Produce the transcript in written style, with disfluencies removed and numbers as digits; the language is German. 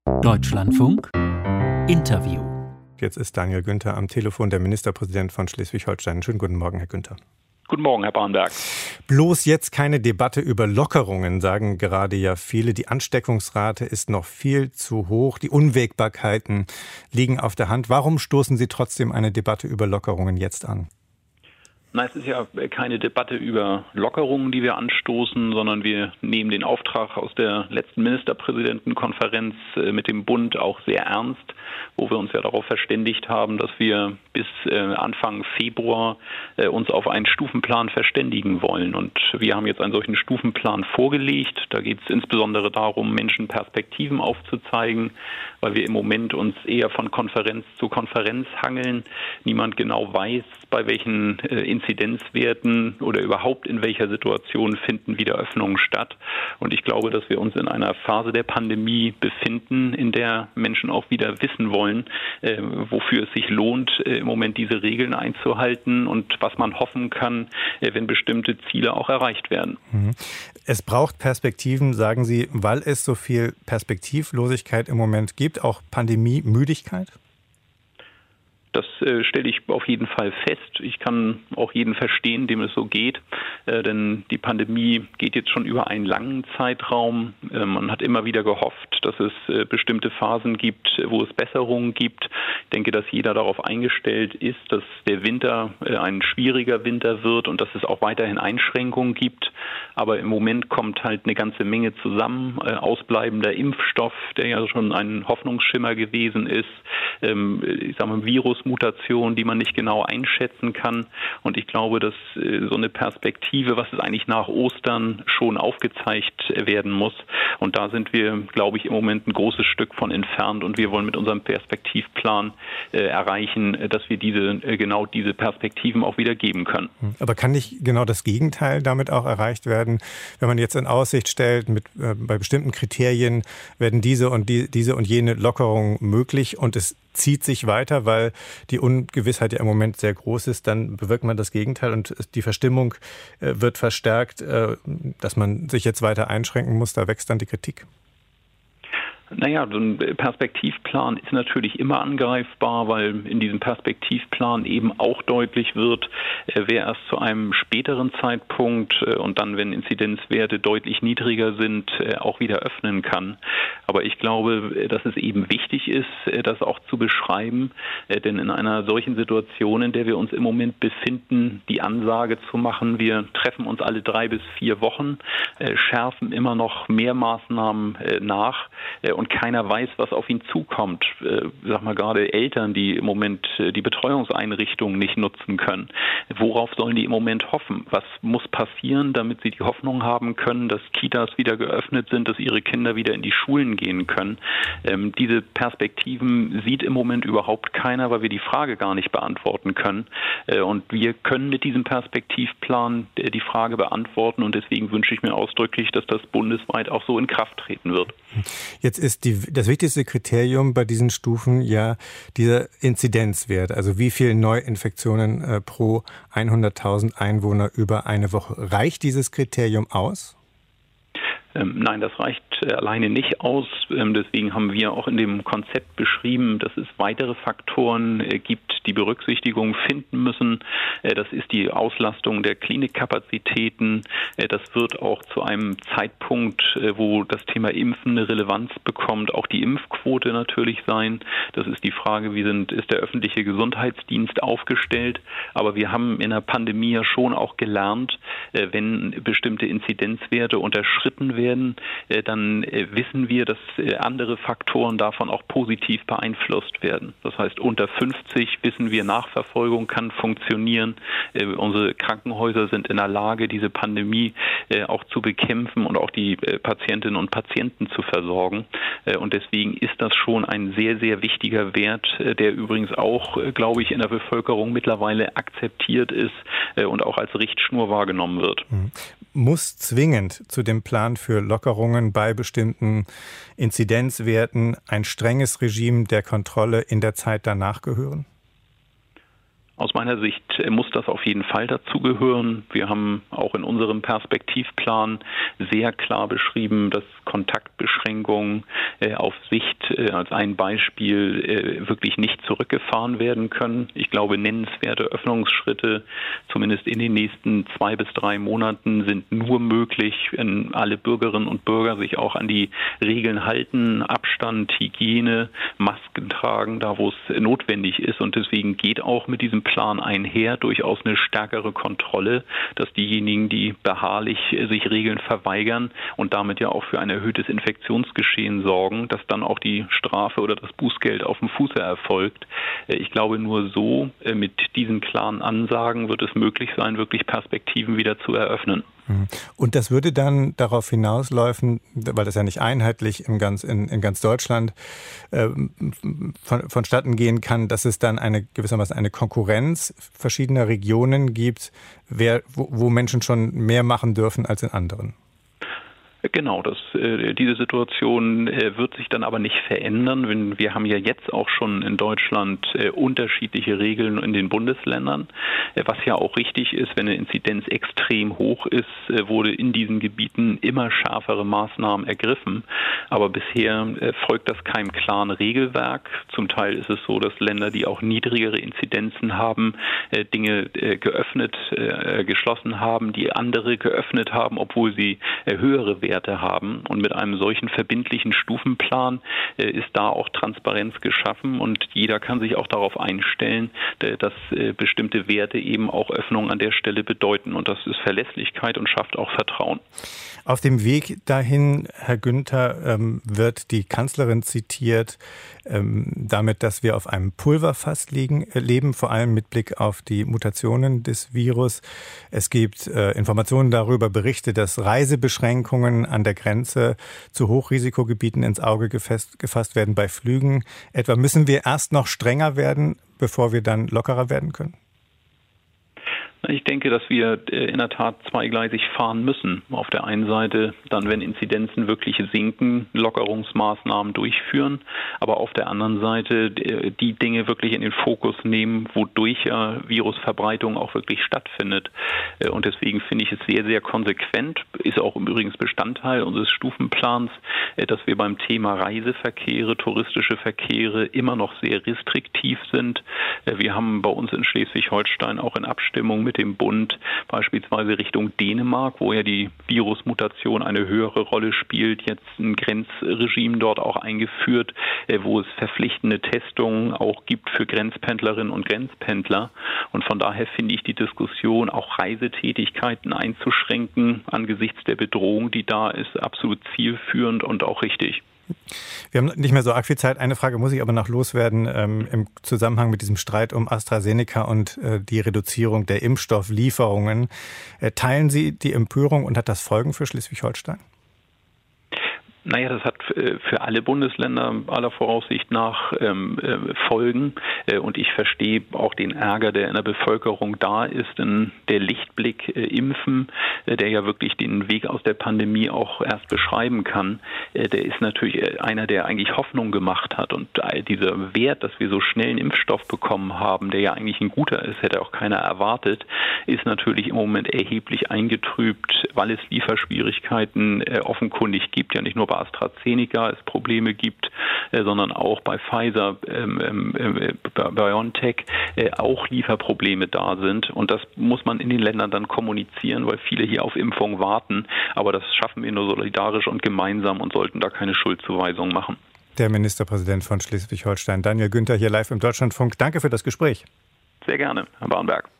Deutschlandfunk Interview. Jetzt ist Daniel Günther am Telefon, der Ministerpräsident von Schleswig-Holstein. Schönen guten Morgen, Herr Günther. Guten Morgen, Herr Bahnberg. Bloß jetzt keine Debatte über Lockerungen, sagen gerade ja viele. Die Ansteckungsrate ist noch viel zu hoch. Die Unwägbarkeiten liegen auf der Hand. Warum stoßen Sie trotzdem eine Debatte über Lockerungen jetzt an? Na, es ist ja keine Debatte über Lockerungen, die wir anstoßen, sondern wir nehmen den Auftrag aus der letzten Ministerpräsidentenkonferenz mit dem Bund auch sehr ernst, wo wir uns ja darauf verständigt haben, dass wir bis Anfang Februar uns auf einen Stufenplan verständigen wollen. Und wir haben jetzt einen solchen Stufenplan vorgelegt. Da geht es insbesondere darum, Menschen Perspektiven aufzuzeigen, weil wir im Moment uns eher von Konferenz zu Konferenz hangeln. Niemand genau weiß, bei welchen Inzidenzwerten oder überhaupt in welcher Situation finden wieder Öffnungen statt. Und ich glaube, dass wir uns in einer Phase der Pandemie befinden, in der Menschen auch wieder wissen wollen, wofür es sich lohnt, im Moment diese Regeln einzuhalten und was man hoffen kann, wenn bestimmte Ziele auch erreicht werden. Es braucht Perspektiven, sagen Sie, weil es so viel Perspektivlosigkeit im Moment gibt, auch Pandemiemüdigkeit? Das stelle ich auf jeden Fall fest. Ich kann auch jeden verstehen, dem es so geht, denn die Pandemie geht jetzt schon über einen langen Zeitraum. Man hat immer wieder gehofft, dass es bestimmte Phasen gibt, wo es Besserungen gibt. Ich denke, dass jeder darauf eingestellt ist, dass der Winter ein schwieriger Winter wird und dass es auch weiterhin Einschränkungen gibt. Aber im Moment kommt halt eine ganze Menge zusammen. Ausbleibender Impfstoff, der ja schon ein Hoffnungsschimmer gewesen ist. Ich sage mal, Virusmutation, die man nicht genau einschätzen kann. Und ich glaube, dass so eine Perspektive, was ist eigentlich nach Ostern, schon aufgezeigt werden muss. Und da sind wir, glaube ich, im Moment ein großes Stück von entfernt. Und wir wollen mit unserem Perspektivplan erreichen, dass wir genau diese Perspektiven auch wieder geben können. Aber kann nicht genau das Gegenteil damit auch erreicht werden, wenn man jetzt in Aussicht stellt, bei bestimmten Kriterien werden diese und jene Lockerungen möglich und es zieht sich weiter, weil die Ungewissheit ja im Moment sehr groß ist, dann bewirkt man das Gegenteil und die Verstimmung wird verstärkt, dass man sich jetzt weiter einschränken muss, da wächst dann die Kritik. Naja, so ein Perspektivplan ist natürlich immer angreifbar, weil in diesem Perspektivplan eben auch deutlich wird, wer erst zu einem späteren Zeitpunkt und dann, wenn Inzidenzwerte deutlich niedriger sind, auch wieder öffnen kann. Aber ich glaube, dass es eben wichtig ist, das auch zu beschreiben, denn in einer solchen Situation, in der wir uns im Moment befinden, die Ansage zu machen, wir treffen uns alle 3 bis 4 Wochen, schärfen immer noch mehr Maßnahmen nach, und keiner weiß, was auf ihn zukommt. Sag mal, gerade Eltern, die im Moment die Betreuungseinrichtungen nicht nutzen können. Worauf sollen die im Moment hoffen? Was muss passieren, damit sie die Hoffnung haben können, dass Kitas wieder geöffnet sind, dass ihre Kinder wieder in die Schulen gehen können? Diese Perspektiven sieht im Moment überhaupt keiner, weil wir die Frage gar nicht beantworten können. Und wir können mit diesem Perspektivplan die Frage beantworten. Und deswegen wünsche ich mir ausdrücklich, dass das bundesweit auch so in Kraft treten wird. Jetzt ist das wichtigste Kriterium bei diesen Stufen ja dieser Inzidenzwert, also wie viele Neuinfektionen pro 100.000 Einwohner über eine Woche. Reicht dieses Kriterium aus? Nein, das reicht alleine nicht aus. Deswegen haben wir auch in dem Konzept beschrieben, dass es weitere Faktoren gibt, die Berücksichtigung finden müssen. Das ist die Auslastung der Klinikkapazitäten. Das wird auch zu einem Zeitpunkt, wo das Thema Impfen eine Relevanz bekommt, auch die Impfquote natürlich sein. Das ist die Frage, ist der öffentliche Gesundheitsdienst aufgestellt. Aber wir haben in der Pandemie ja schon auch gelernt, wenn bestimmte Inzidenzwerte unterschritten werden, dann wissen wir, dass andere Faktoren davon auch positiv beeinflusst werden. Das heißt, unter 50 wissen wir, Nachverfolgung kann funktionieren. Unsere Krankenhäuser sind in der Lage, diese Pandemie auch zu bekämpfen und auch die Patientinnen und Patienten zu versorgen. Und deswegen ist das schon ein sehr, sehr wichtiger Wert, der übrigens auch, glaube ich, in der Bevölkerung mittlerweile akzeptiert ist und auch als Richtschnur wahrgenommen wird. Muss zwingend zu dem Plan für Lockerungen bei bestimmten Inzidenzwerten ein strenges Regime der Kontrolle in der Zeit danach gehören? Aus meiner Sicht muss das auf jeden Fall dazugehören. Wir haben auch in unserem Perspektivplan sehr klar beschrieben, dass Kontaktbeschränkungen auf Sicht als ein Beispiel wirklich nicht zurückgefahren werden können. Ich glaube, nennenswerte Öffnungsschritte, zumindest in den nächsten 2 bis 3 Monaten, sind nur möglich, wenn alle Bürgerinnen und Bürger sich auch an die Regeln halten, Abstand, Hygiene, Masken tragen, da wo es notwendig ist. Und deswegen geht auch mit diesem Plan einher durchaus eine stärkere Kontrolle, dass diejenigen, die beharrlich sich Regeln verweigern und damit ja auch für ein erhöhtes Infektionsgeschehen sorgen, dass dann auch die Strafe oder das Bußgeld auf dem Fuße erfolgt. Ich glaube, nur so mit diesen klaren Ansagen wird es möglich sein, wirklich Perspektiven wieder zu eröffnen. Und das würde dann darauf hinauslaufen, weil das ja nicht einheitlich in ganz Deutschland vonstatten gehen kann, dass es dann gewissermaßen eine Konkurrenz verschiedener Regionen gibt, wo Menschen schon mehr machen dürfen als in anderen. Genau, diese Situation wird sich dann aber nicht verändern. Wir haben ja jetzt auch schon in Deutschland unterschiedliche Regeln in den Bundesländern, was ja auch richtig ist. Wenn eine Inzidenz extrem hoch ist, wurde in diesen Gebieten immer schärfere Maßnahmen ergriffen. Aber bisher folgt das keinem klaren Regelwerk. Zum Teil ist es so, dass Länder, die auch niedrigere Inzidenzen haben, Dinge geschlossen haben, die andere geöffnet haben, obwohl sie höhere Werte haben. Und mit einem solchen verbindlichen Stufenplan ist da auch Transparenz geschaffen und jeder kann sich auch darauf einstellen, dass bestimmte Werte eben auch Öffnung an der Stelle bedeuten. Und das ist Verlässlichkeit und schafft auch Vertrauen. Auf dem Weg dahin, Herr Günther, wird die Kanzlerin zitiert, damit, dass wir auf einem Pulverfass leben, vor allem mit Blick auf die Mutationen des Virus. Es gibt Informationen darüber, Berichte, dass Reisebeschränkungen an der Grenze zu Hochrisikogebieten ins Auge gefasst werden bei Flügen. Etwa müssen wir erst noch strenger werden, bevor wir dann lockerer werden können? Ich denke, dass wir in der Tat zweigleisig fahren müssen. Auf der einen Seite dann, wenn Inzidenzen wirklich sinken, Lockerungsmaßnahmen durchführen, aber auf der anderen Seite die Dinge wirklich in den Fokus nehmen, wodurch ja Virusverbreitung auch wirklich stattfindet. Und deswegen finde ich es sehr, sehr konsequent, ist auch übrigens Bestandteil unseres Stufenplans, dass wir beim Thema Reiseverkehre, touristische Verkehre immer noch sehr restriktiv sind. Wir haben bei uns in Schleswig-Holstein auch in Abstimmung mit dem Bund beispielsweise Richtung Dänemark, wo ja die Virusmutation eine höhere Rolle spielt, jetzt ein Grenzregime dort auch eingeführt, wo es verpflichtende Testungen auch gibt für Grenzpendlerinnen und Grenzpendler. Und von daher finde ich die Diskussion, auch Reisetätigkeiten einzuschränken angesichts der Bedrohung, die da ist, absolut zielführend und auch richtig. Wir haben nicht mehr so arg viel Zeit. Eine Frage muss ich aber noch loswerden im Zusammenhang mit diesem Streit um AstraZeneca und die Reduzierung der Impfstofflieferungen. Teilen Sie die Empörung und hat das Folgen für Schleswig-Holstein? Naja, das hat für alle Bundesländer aller Voraussicht nach Folgen. Und ich verstehe auch den Ärger, der in der Bevölkerung da ist. Denn der Lichtblick Impfen, der ja wirklich den Weg aus der Pandemie auch erst beschreiben kann, der ist natürlich einer, der eigentlich Hoffnung gemacht hat. Und dieser Wert, dass wir so schnell einen Impfstoff bekommen haben, der ja eigentlich ein guter ist, hätte auch keiner erwartet, ist natürlich im Moment erheblich eingetrübt, weil es Lieferschwierigkeiten offenkundig gibt, ja nicht nur bei AstraZeneca es Probleme gibt, sondern auch bei Pfizer, BioNTech auch Lieferprobleme da sind. Und das muss man in den Ländern dann kommunizieren, weil viele hier auf Impfung warten. Aber das schaffen wir nur solidarisch und gemeinsam und sollten da keine Schuldzuweisung machen. Der Ministerpräsident von Schleswig-Holstein, Daniel Günther, hier live im Deutschlandfunk. Danke für das Gespräch. Sehr gerne, Herr Barnberg.